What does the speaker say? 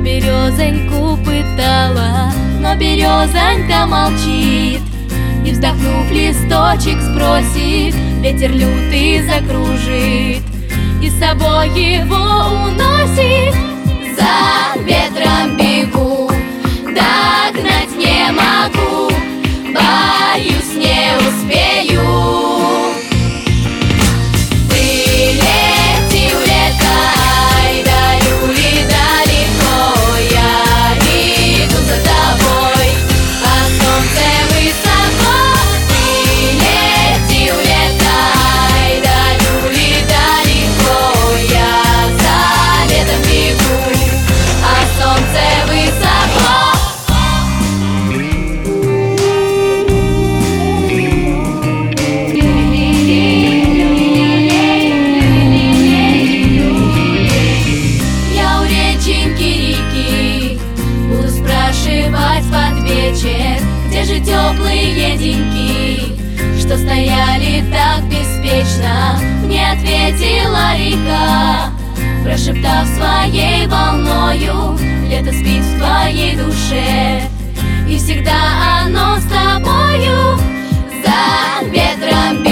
березоньку пытала, но березонька молчит. И, вздохнув, листочек сбросит, ветер лютый закружит и с собой его уносит. За ветром бегу, догнать не могу, боюсь, не успею. Вылети, улетай, далюли далеко, я иду за тобой, а солнце высоко. Вылети, улетай, далюли далеко, я за ветром бегу, а солнце высоко. Я у реченьки реки буду спрашивать под вечер, где же теплые деньки, что стояли так беспечно. Мне ответила река, прошептав своей волною: лето спит в твоей душе, и всегда оно с тобою. За ветром